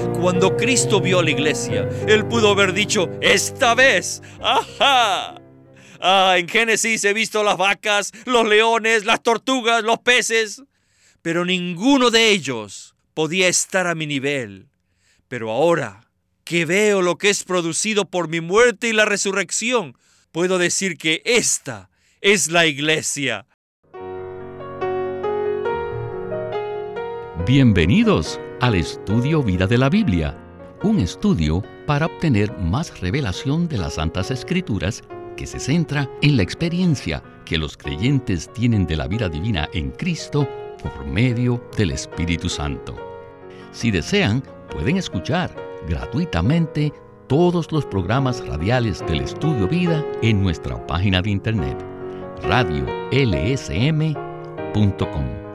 Cuando Cristo vio a la iglesia, Él pudo haber dicho, esta vez, ¡ajá! En Génesis he visto las vacas, los leones, las tortugas, los peces, pero ninguno de ellos podía estar a mi nivel. Pero ahora que veo lo que es producido por mi muerte y la resurrección, puedo decir que esta es la iglesia. Bienvenidos al Estudio Vida de la Biblia, un estudio para obtener más revelación de las Santas Escrituras que se centra en la experiencia que los creyentes tienen de la vida divina en Cristo por medio del Espíritu Santo. Si desean, pueden escuchar gratuitamente todos los programas radiales del Estudio Vida en nuestra página de internet, radiolsm.com.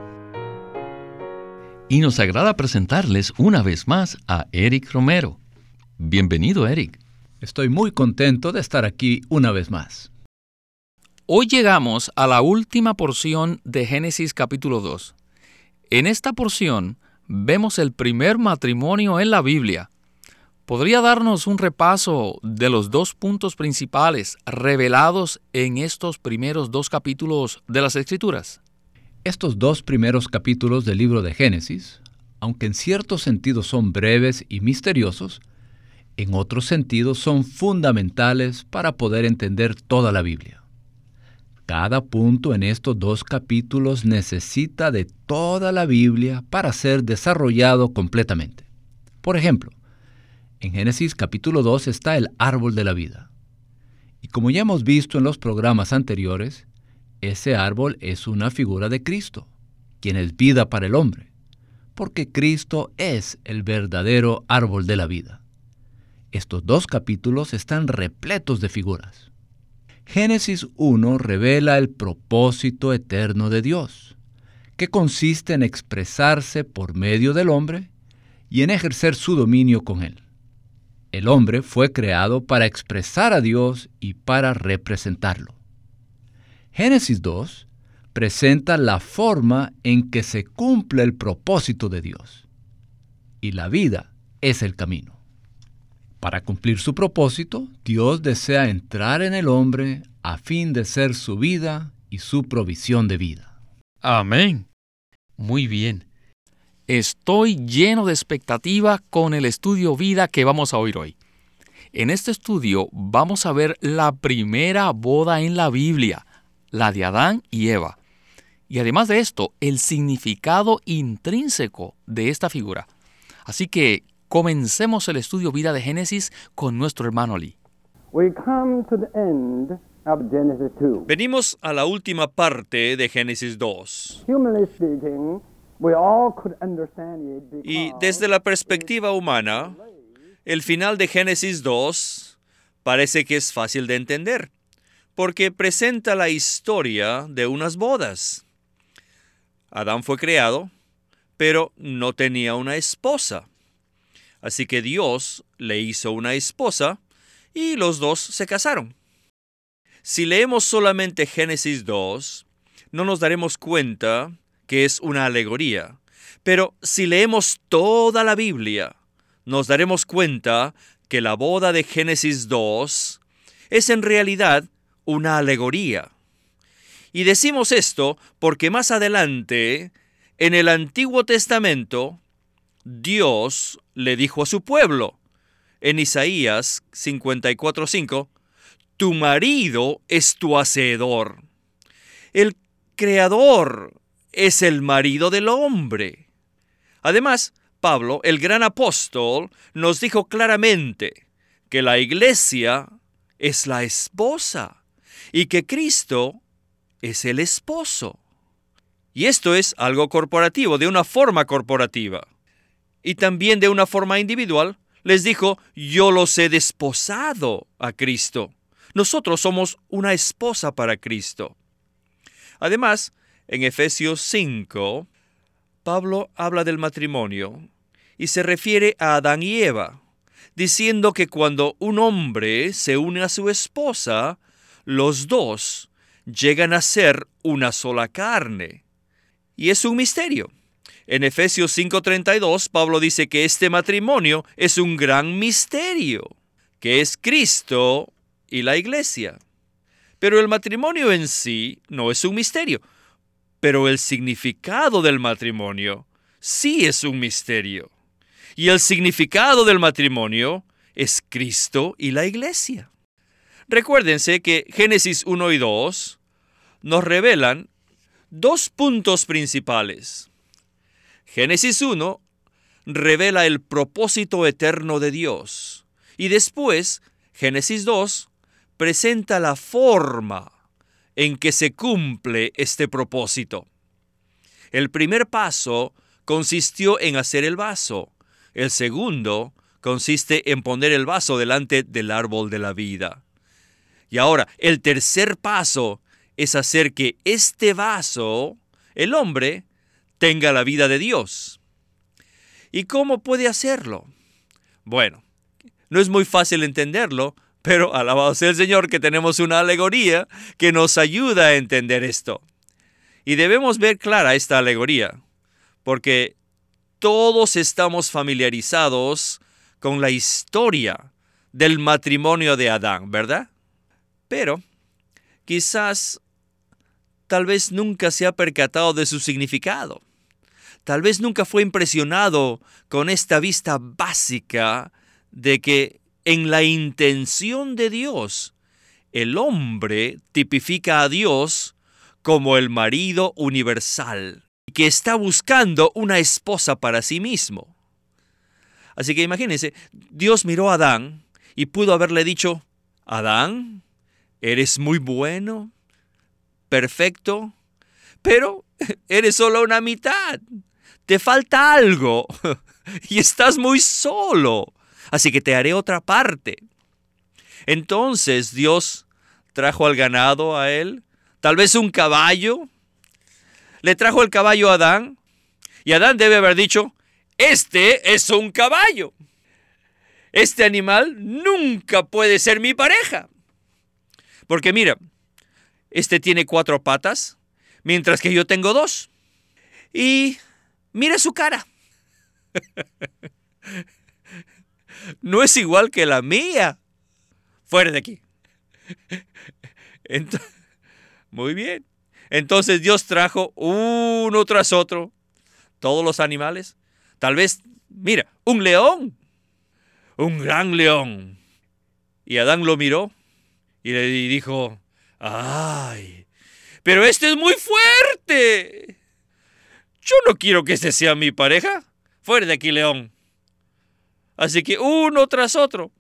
Y nos agrada presentarles una vez más a Eric Romero. Bienvenido, Eric. Estoy muy contento de estar aquí una vez más. Hoy llegamos a la última porción de Génesis capítulo 2. En esta porción vemos el primer matrimonio en la Biblia. ¿Podría darnos un repaso de los dos puntos principales revelados en estos primeros dos capítulos de las Escrituras? Estos dos primeros capítulos del libro de Génesis, aunque en cierto sentido son breves y misteriosos, en otros sentidos son fundamentales para poder entender toda la Biblia. Cada punto en estos dos capítulos necesita de toda la Biblia para ser desarrollado completamente. Por ejemplo, en Génesis capítulo 2 está el árbol de la vida. Y como ya hemos visto en los programas anteriores, ese árbol es una figura de Cristo, quien es vida para el hombre, porque Cristo es el verdadero árbol de la vida. Estos dos capítulos están repletos de figuras. Génesis 1 revela el propósito eterno de Dios, que consiste en expresarse por medio del hombre y en ejercer su dominio con él. El hombre fue creado para expresar a Dios y para representarlo. Génesis 2 presenta la forma en que se cumple el propósito de Dios. Y la vida es el camino. Para cumplir su propósito, Dios desea entrar en el hombre a fin de ser su vida y su provisión de vida. Amén. Muy bien. Estoy lleno de expectativa con el estudio vida que vamos a oír hoy. En este estudio vamos a ver la primera boda en la Biblia, la de Adán y Eva. Y además de esto, el significado intrínseco de esta figura. Así que comencemos el estudio vida de Génesis con nuestro hermano Lee. Venimos a la última parte de Génesis 2. Y desde la perspectiva humana, el final de Génesis 2 parece que es fácil de entender, porque presenta la historia de unas bodas. Adán fue creado, pero no tenía una esposa. Así que Dios le hizo una esposa y los dos se casaron. Si leemos solamente Génesis 2, no nos daremos cuenta que es una alegoría. Pero si leemos toda la Biblia, nos daremos cuenta que la boda de Génesis 2 es en realidad una alegoría. Y decimos esto porque más adelante, en el Antiguo Testamento, Dios le dijo a su pueblo, en Isaías 54:5, tu marido es tu hacedor. El Creador es el marido del hombre. Además, Pablo, el gran apóstol, nos dijo claramente que la iglesia es la esposa y que Cristo es el esposo. Y esto es algo corporativo, de una forma corporativa. Y también de una forma individual, les dijo, yo los he desposado a Cristo. Nosotros somos una esposa para Cristo. Además, en Efesios 5, Pablo habla del matrimonio y se refiere a Adán y Eva, diciendo que cuando un hombre se une a su esposa, los dos llegan a ser una sola carne. Y es un misterio. En Efesios 5:32, Pablo dice que este matrimonio es un gran misterio, que es Cristo y la iglesia. Pero el matrimonio en sí no es un misterio, pero el significado del matrimonio sí es un misterio. Y el significado del matrimonio es Cristo y la iglesia. Recuérdense que Génesis 1 y 2 nos revelan dos puntos principales. Génesis 1 revela el propósito eterno de Dios. Y después, Génesis 2 presenta la forma en que se cumple este propósito. El primer paso consistió en hacer el vaso. El segundo consiste en poner el vaso delante del árbol de la vida. Y ahora, el tercer paso es hacer que este vaso, el hombre, tenga la vida de Dios. ¿Y cómo puede hacerlo? Bueno, no es muy fácil entenderlo, pero alabado sea el Señor que tenemos una alegoría que nos ayuda a entender esto. Y debemos ver clara esta alegoría, porque todos estamos familiarizados con la historia del matrimonio de Adán, ¿verdad? Pero quizás, tal vez nunca se ha percatado de su significado. Tal vez nunca fue impresionado con esta vista básica de que en la intención de Dios, el hombre tipifica a Dios como el marido universal, que está buscando una esposa para sí mismo. Así que imagínense, Dios miró a Adán y pudo haberle dicho: Adán, eres muy bueno, perfecto, pero eres solo una mitad. Te falta algo y estás muy solo. Así que te haré otra parte. Entonces Dios trajo al ganado a él, tal vez un caballo. Le trajo el caballo a Adán y Adán debe haber dicho: este es un caballo. Este animal nunca puede ser mi pareja. Porque mira, este tiene 4 patas, mientras que yo tengo 2. Y mira su cara. No es igual que la mía. Fuera de aquí. Muy bien. Entonces Dios trajo uno tras otro todos los animales. Tal vez, mira, un león. Un gran león. Y Adán lo miró y le dijo: ¡ay! Pero este es muy fuerte. Yo no quiero que este sea mi pareja. Fuera de aquí, león. Así que uno tras otro.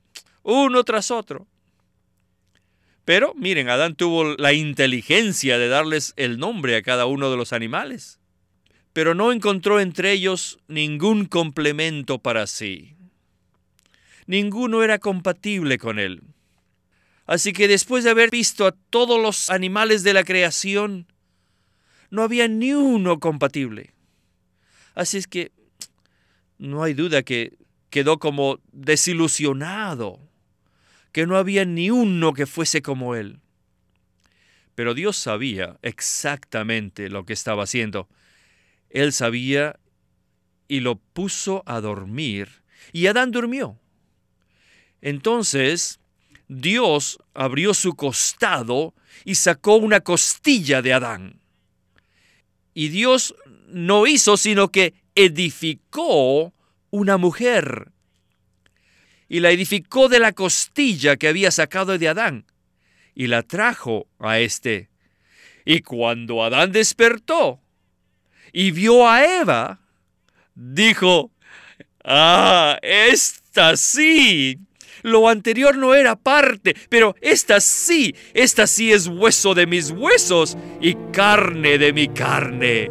Pero miren, Adán tuvo la inteligencia de darles el nombre a cada uno de los animales. Pero no encontró entre ellos ningún complemento para sí. Ninguno era compatible con él. Así que después de haber visto a todos los animales de la creación, no había ni uno compatible. Así es que no hay duda que quedó como desilusionado, que no había ni uno que fuese como él. Pero Dios sabía exactamente lo que estaba haciendo. Él sabía y lo puso a dormir, y Adán durmió. Entonces Dios abrió su costado y sacó una costilla de Adán. Y Dios no hizo sino que edificó una mujer. Y la edificó de la costilla que había sacado de Adán. Y la trajo a éste. Y cuando Adán despertó y vio a Eva, dijo: ¡ah, esta sí! Lo anterior no era parte, pero esta sí es hueso de mis huesos y carne de mi carne.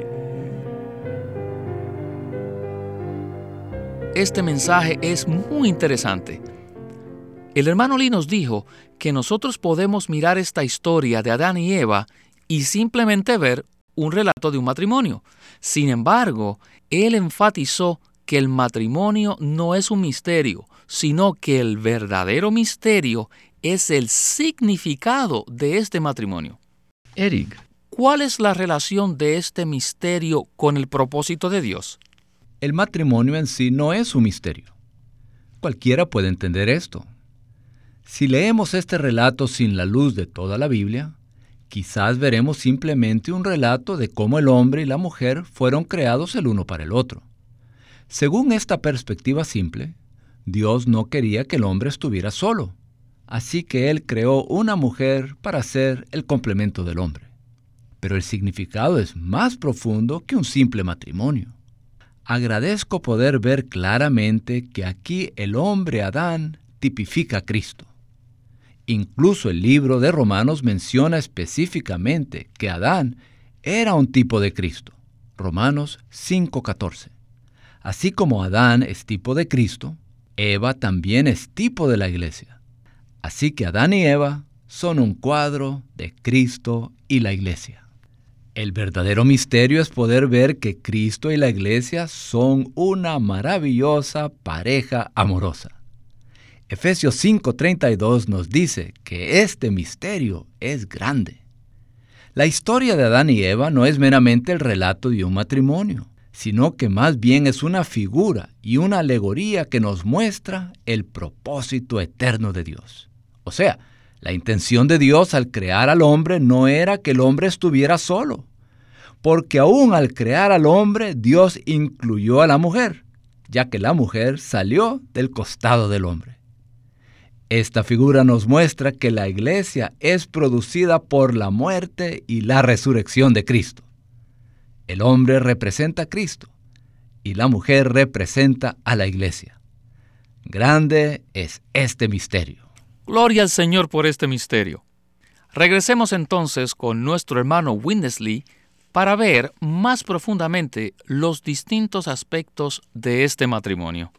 Este mensaje es muy interesante. El hermano Lee nos dijo que nosotros podemos mirar esta historia de Adán y Eva y simplemente ver un relato de un matrimonio. Sin embargo, él enfatizó que el matrimonio no es un misterio, sino que el verdadero misterio es el significado de este matrimonio. Eric, ¿cuál es la relación de este misterio con el propósito de Dios? El matrimonio en sí no es un misterio. Cualquiera puede entender esto. Si leemos este relato sin la luz de toda la Biblia, quizás veremos simplemente un relato de cómo el hombre y la mujer fueron creados el uno para el otro. Según esta perspectiva simple, Dios no quería que el hombre estuviera solo, así que Él creó una mujer para ser el complemento del hombre. Pero el significado es más profundo que un simple matrimonio. Agradezco poder ver claramente que aquí el hombre Adán tipifica a Cristo. Incluso el libro de Romanos menciona específicamente que Adán era un tipo de Cristo. Romanos 5:14. Así como Adán es tipo de Cristo, Eva también es tipo de la iglesia. Así que Adán y Eva son un cuadro de Cristo y la iglesia. El verdadero misterio es poder ver que Cristo y la iglesia son una maravillosa pareja amorosa. Efesios 5:32 nos dice que este misterio es grande. La historia de Adán y Eva no es meramente el relato de un matrimonio, sino que más bien es una figura y una alegoría que nos muestra el propósito eterno de Dios. O sea, la intención de Dios al crear al hombre no era que el hombre estuviera solo, porque aún al crear al hombre, Dios incluyó a la mujer, ya que la mujer salió del costado del hombre. Esta figura nos muestra que la iglesia es producida por la muerte y la resurrección de Cristo. El hombre representa a Cristo y la mujer representa a la iglesia. Grande es este misterio. Gloria al Señor por este misterio. Regresemos entonces con nuestro hermano Winnesley para ver más profundamente los distintos aspectos de este matrimonio.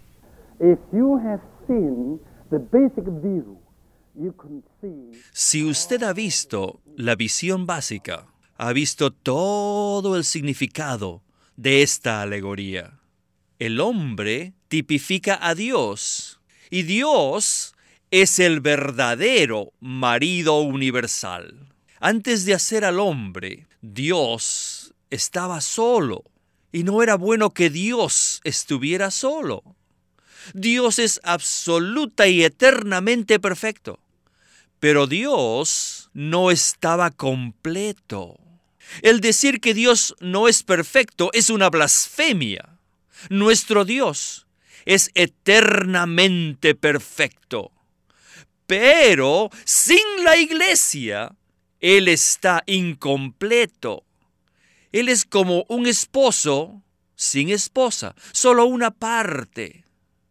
Si usted ha visto la visión básica, ha visto todo el significado de esta alegoría. El hombre tipifica a Dios, y Dios es el verdadero marido universal. Antes de hacer al hombre, Dios estaba solo, y no era bueno que Dios estuviera solo. Dios es absoluta y eternamente perfecto, pero Dios no estaba completo. El decir que Dios no es perfecto es una blasfemia. Nuestro Dios es eternamente perfecto, pero sin la iglesia, Él está incompleto. Él es como un esposo sin esposa, solo una parte.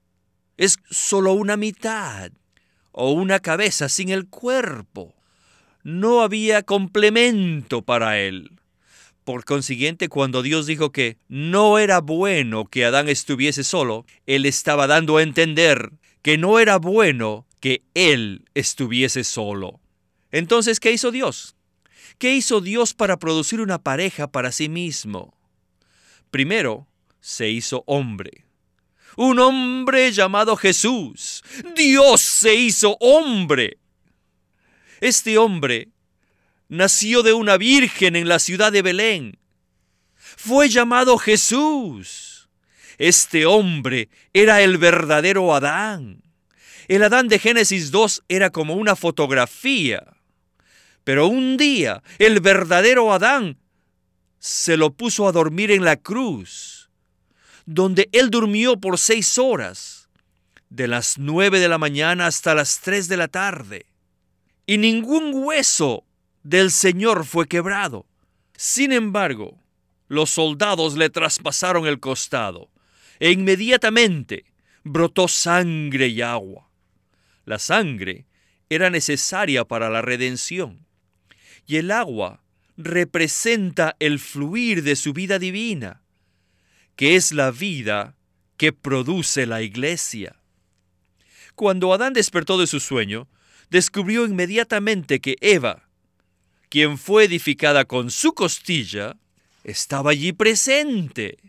Es solo una mitad, o una cabeza sin el cuerpo. No había complemento para él. Por consiguiente, cuando Dios dijo que no era bueno que Adán estuviese solo, Él estaba dando a entender que no era bueno que él estuviese solo. Entonces, ¿qué hizo Dios? ¿Qué hizo Dios para producir una pareja para sí mismo? Primero, se hizo hombre. Un hombre llamado Jesús. Dios se hizo hombre. Este hombre nació de una virgen en la ciudad de Belén. Fue llamado Jesús. Este hombre era el verdadero Adán. El Adán de Génesis 2 era como una fotografía. Pero un día, el verdadero Adán se lo puso a dormir en la cruz, donde él durmió por 6 horas, de las 9 de la mañana hasta las 3 de la tarde. Y ningún hueso del Señor fue quebrado. Sin embargo, los soldados le traspasaron el costado, e inmediatamente brotó sangre y agua. La sangre era necesaria para la redención, y el agua representa el fluir de su vida divina, que es la vida que produce la iglesia. Cuando Adán despertó de su sueño, descubrió inmediatamente que Eva, quien fue edificada con su costilla, estaba allí presente.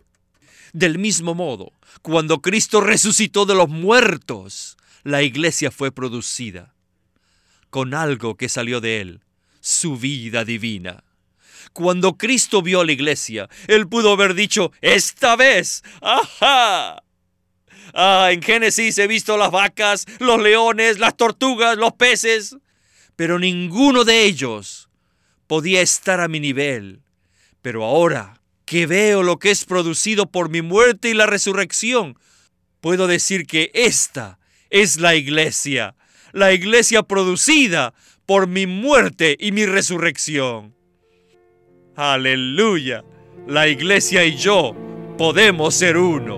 Del mismo modo, cuando Cristo resucitó de los muertos, la iglesia fue producida con algo que salió de él, su vida divina. Cuando Cristo vio a la iglesia, Él pudo haber dicho, esta vez, ¡ajá! En Génesis he visto las vacas, los leones, las tortugas, los peces, pero ninguno de ellos podía estar a mi nivel. Pero ahora que veo lo que es producido por mi muerte y la resurrección, puedo decir que esta es la iglesia producida por mi muerte y mi resurrección. ¡Aleluya! La iglesia y yo podemos ser uno.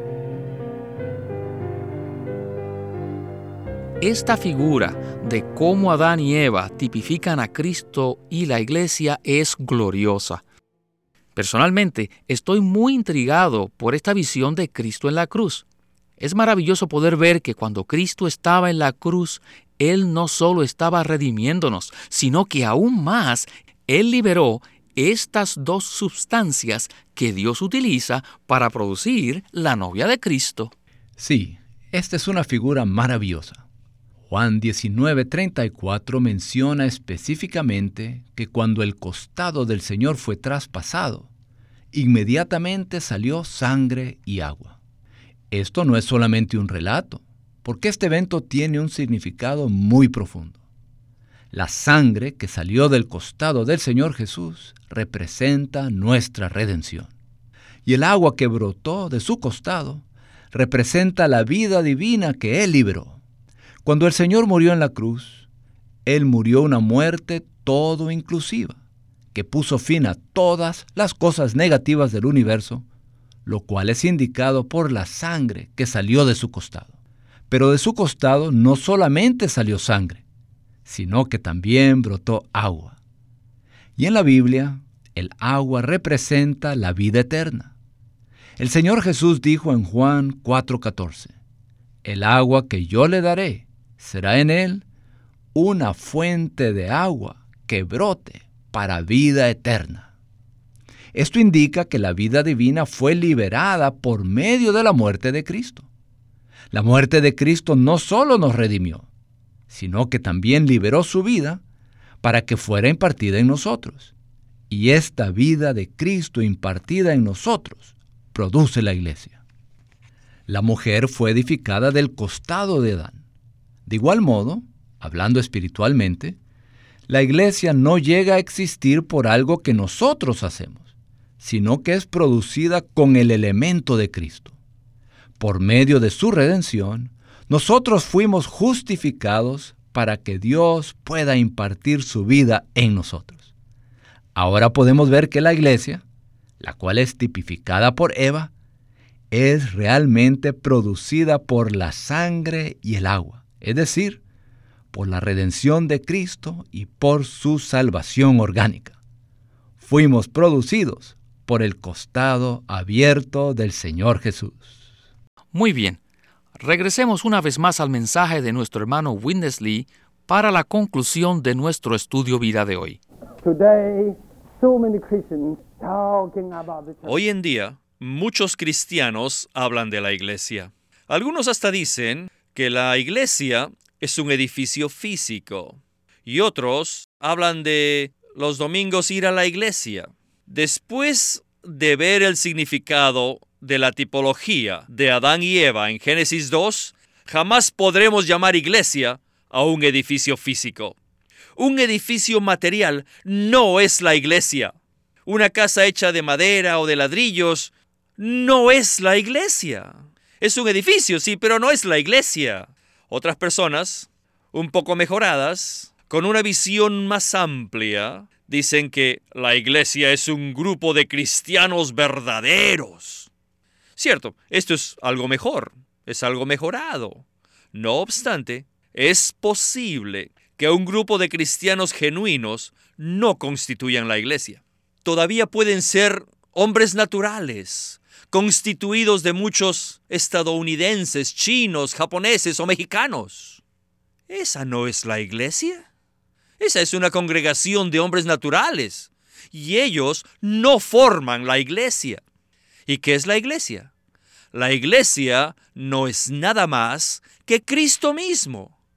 Esta figura de cómo Adán y Eva tipifican a Cristo y la iglesia es gloriosa. Personalmente, estoy muy intrigado por esta visión de Cristo en la cruz. Es maravilloso poder ver que cuando Cristo estaba en la cruz, Él no solo estaba redimiéndonos, sino que aún más, Él liberó estas dos sustancias que Dios utiliza para producir la novia de Cristo. Sí, esta es una figura maravillosa. Juan 19:34 menciona específicamente que cuando el costado del Señor fue traspasado, inmediatamente salió sangre y agua. Esto no es solamente un relato, porque este evento tiene un significado muy profundo. La sangre que salió del costado del Señor Jesús representa nuestra redención. Y el agua que brotó de su costado representa la vida divina que Él libró. Cuando el Señor murió en la cruz, Él murió una muerte todo inclusiva, que puso fin a todas las cosas negativas del universo, lo cual es indicado por la sangre que salió de su costado. Pero de su costado no solamente salió sangre, sino que también brotó agua. Y en la Biblia, el agua representa la vida eterna. El Señor Jesús dijo en Juan 4:14, el agua que yo le daré será en él una fuente de agua que brote para vida eterna. Esto indica que la vida divina fue liberada por medio de la muerte de Cristo. La muerte de Cristo no solo nos redimió, sino que también liberó su vida para que fuera impartida en nosotros. Y esta vida de Cristo impartida en nosotros produce la iglesia. La mujer fue edificada del costado de Adán. De igual modo, hablando espiritualmente, la iglesia no llega a existir por algo que nosotros hacemos, sino que es producida con el elemento de Cristo. Por medio de su redención, nosotros fuimos justificados para que Dios pueda impartir su vida en nosotros. Ahora podemos ver que la iglesia, la cual es tipificada por Eva, es realmente producida por la sangre y el agua, es decir, por la redención de Cristo y por su salvación orgánica. Fuimos producidos por el costado abierto del Señor Jesús. Muy bien. Regresemos una vez más al mensaje de nuestro hermano Witness Lee para la conclusión de nuestro estudio vida de hoy. Hoy en día, muchos cristianos hablan de la iglesia. Algunos hasta dicen que la iglesia es un edificio físico. Y otros hablan de los domingos ir a la iglesia. Después de ver el significado de la tipología de Adán y Eva en Génesis 2, jamás podremos llamar iglesia a un edificio físico. Un edificio material no es la iglesia. Una casa hecha de madera o de ladrillos no es la iglesia. Es un edificio, sí, pero no es la iglesia. Otras personas, un poco mejoradas, con una visión más amplia, dicen que la iglesia es un grupo de cristianos verdaderos. Cierto, esto es algo mejor, es algo mejorado. No obstante, es posible que un grupo de cristianos genuinos no constituyan la iglesia. Todavía pueden ser hombres naturales, constituidos de muchos estadounidenses, chinos, japoneses o mexicanos. ¿Esa no es la iglesia? Esa es una congregación de hombres naturales, y ellos no forman la iglesia. ¿Y qué es la iglesia? La iglesia no es nada más que Cristo mismo.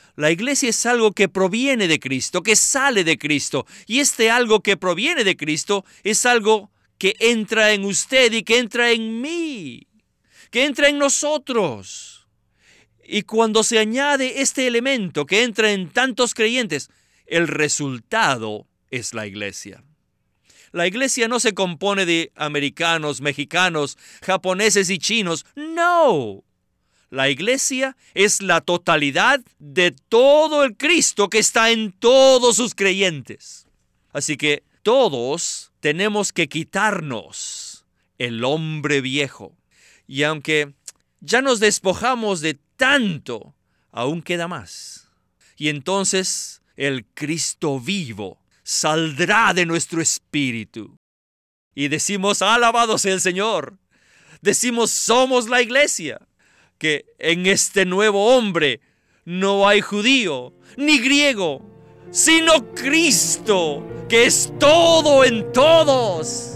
La iglesia es algo que proviene de Cristo, que sale de Cristo. Y algo que proviene de Cristo es algo que entra en usted y que entra en mí, que entra en nosotros. Y cuando se añade este elemento que entra en tantos creyentes, el resultado es la iglesia. La iglesia no se compone de americanos, mexicanos, japoneses y chinos. No. La iglesia es la totalidad de todo el Cristo que está en todos sus creyentes. Así que todos tenemos que quitarnos el hombre viejo. Y aunque ya nos despojamos de tanto, aún queda más. Y entonces el Cristo vivo saldrá de nuestro espíritu. Y decimos, alabado sea el Señor. Decimos, somos la iglesia. Que en este nuevo hombre no hay judío ni griego, sino Cristo, que es todo en todos.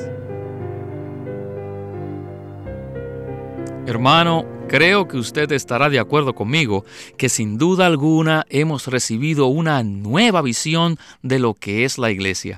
Hermano, creo que usted estará de acuerdo conmigo que sin duda alguna hemos recibido una nueva visión de lo que es la iglesia.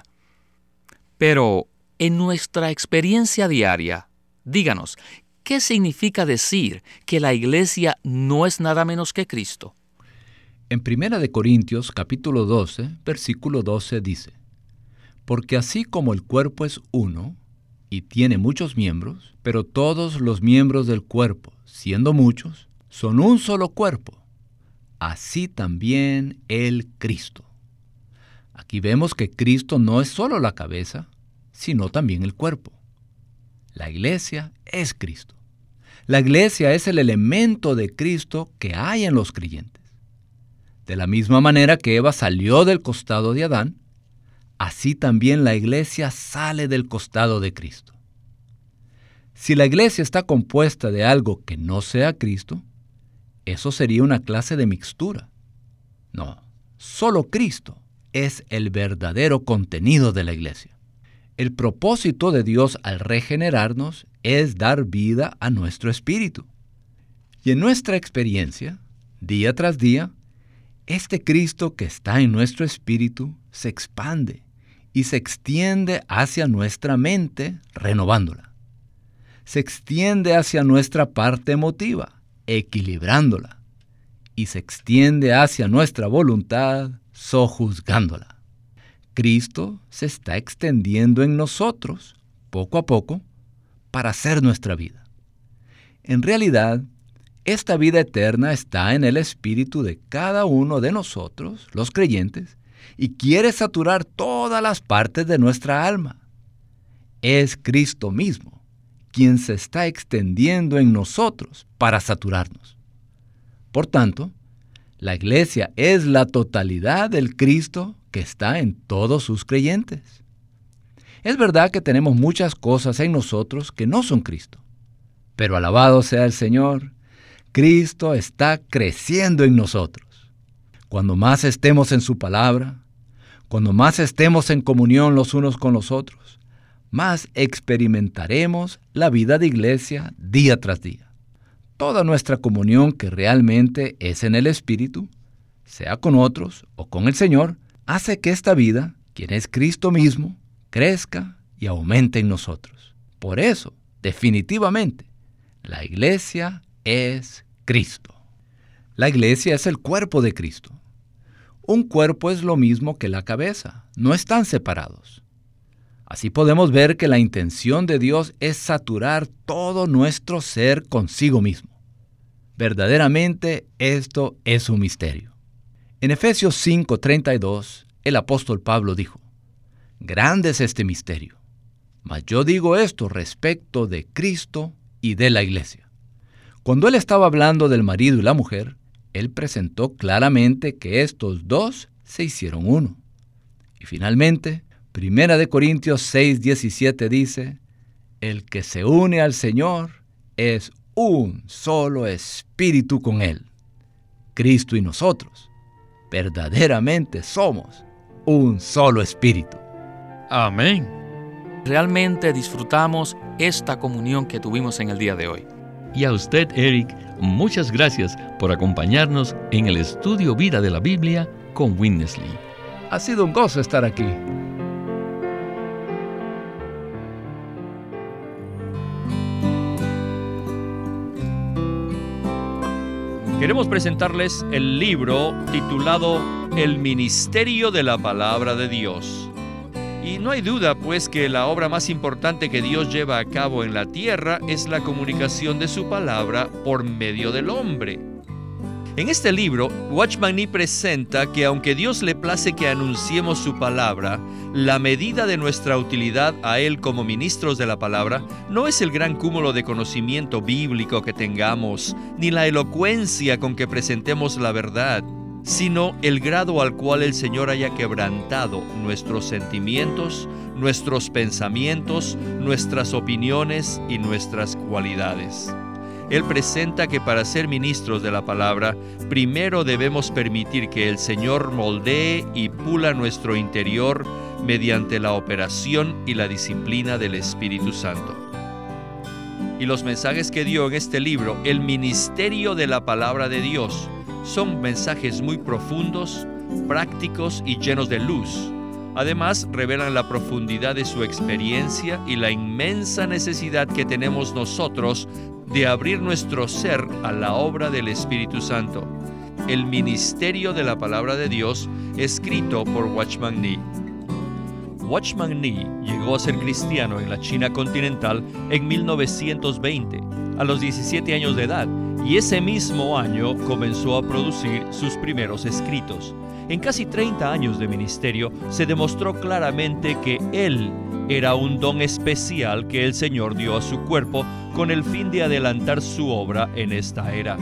Pero en nuestra experiencia diaria, díganos, ¿qué significa decir que la iglesia no es nada menos que Cristo? En 1 Corintios capítulo 12, versículo 12 dice: Porque así como el cuerpo es uno y tiene muchos miembros, pero todos los miembros del cuerpo, siendo muchos, son un solo cuerpo, así también el Cristo. Aquí vemos que Cristo no es solo la cabeza, sino también el cuerpo. La iglesia es Cristo. La iglesia es el elemento de Cristo que hay en los creyentes. De la misma manera que Eva salió del costado de Adán, así también la iglesia sale del costado de Cristo. Si la iglesia está compuesta de algo que no sea Cristo, eso sería una clase de mixtura. No, solo Cristo es el verdadero contenido de la iglesia. El propósito de Dios al regenerarnos es dar vida a nuestro espíritu. Y en nuestra experiencia, día tras día, este Cristo que está en nuestro espíritu se expande y se extiende hacia nuestra mente, renovándola. Se extiende hacia nuestra parte emotiva, equilibrándola. Y se extiende hacia nuestra voluntad, sojuzgándola. Cristo se está extendiendo en nosotros, poco a poco, para ser nuestra vida. En realidad, esta vida eterna está en el espíritu de cada uno de nosotros, los creyentes, y quiere saturar todas las partes de nuestra alma. Es Cristo mismo quien se está extendiendo en nosotros para saturarnos. Por tanto, la iglesia es la totalidad del Cristo que está en todos sus creyentes. Es verdad que tenemos muchas cosas en nosotros que no son Cristo, pero alabado sea el Señor, Cristo está creciendo en nosotros. Cuando más estemos en su palabra, cuando más estemos en comunión los unos con los otros, más experimentaremos la vida de iglesia día tras día. Toda nuestra comunión que realmente es en el Espíritu, sea con otros o con el Señor, hace que esta vida, quien es Cristo mismo, crezca y aumente en nosotros. Por eso, definitivamente, la iglesia es Cristo. La iglesia es el cuerpo de Cristo. Un cuerpo es lo mismo que la cabeza, no están separados. Así podemos ver que la intención de Dios es saturar todo nuestro ser consigo mismo. Verdaderamente esto es un misterio. En Efesios 5:32, el apóstol Pablo dijo: Grande es este misterio, mas yo digo esto respecto de Cristo y de la iglesia. Cuando él estaba hablando del marido y la mujer, él presentó claramente que estos dos se hicieron uno. Y finalmente, 1 Corintios 6:17 dice: El que se une al Señor es un solo espíritu con Él. Cristo y nosotros verdaderamente somos un solo espíritu. Amén. Realmente disfrutamos esta comunión que tuvimos en el día de hoy. Y a usted, Eric, muchas gracias por acompañarnos en el estudio Vida de la Biblia con Witness Lee. Ha sido un gozo estar aquí. Queremos presentarles el libro titulado El Ministerio de la Palabra de Dios. Y no hay duda, pues, que la obra más importante que Dios lleva a cabo en la tierra es la comunicación de su palabra por medio del hombre. En este libro, Watchman Nee presenta que aunque Dios le place que anunciemos su palabra, la medida de nuestra utilidad a Él como ministros de la palabra no es el gran cúmulo de conocimiento bíblico que tengamos, ni la elocuencia con que presentemos la verdad, sino el grado al cual el Señor haya quebrantado nuestros sentimientos, nuestros pensamientos, nuestras opiniones y nuestras cualidades. Él presenta que para ser ministros de la palabra, primero debemos permitir que el Señor moldee y pula nuestro interior mediante la operación y la disciplina del Espíritu Santo. Y los mensajes que dio en este libro, El Ministerio de la Palabra de Dios, son mensajes muy profundos, prácticos y llenos de luz. Además, revelan la profundidad de su experiencia y la inmensa necesidad que tenemos nosotros de abrir nuestro ser a la obra del Espíritu Santo. El Ministerio de la Palabra de Dios, escrito por Watchman Nee. Watchman Nee llegó a ser cristiano en la China continental en 1920, a los 17 años de edad, y ese mismo año comenzó a producir sus primeros escritos. En casi 30 años de ministerio se demostró claramente que él era un don especial que el Señor dio a su cuerpo con el fin de adelantar su obra en esta era.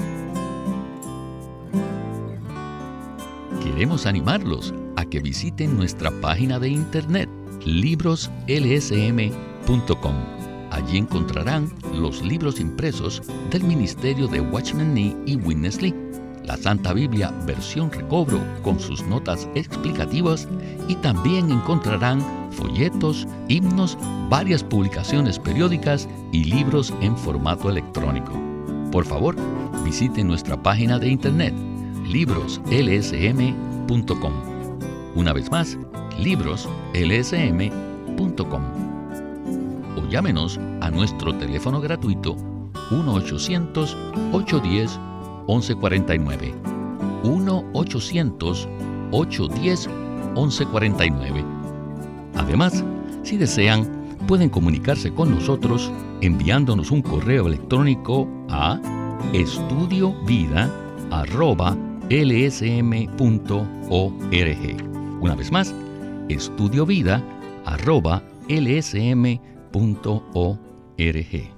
Queremos animarlos a que visiten nuestra página de internet, libroslsm.com. Allí encontrarán los libros impresos del ministerio de Watchman Nee y Witness Lee, la Santa Biblia versión recobro con sus notas explicativas, y también encontrarán folletos, himnos, varias publicaciones periódicas y libros en formato electrónico. Por favor, visiten nuestra página de internet, libroslsm.com. Una vez más, libroslsm.com. O llámenos a nuestro teléfono gratuito 1-800-810-1149. 1-800-810-1149. Además, si desean, pueden comunicarse con nosotros enviándonos un correo electrónico a estudiovida@lsm.org. Una vez más, estudiovida@lsm.org.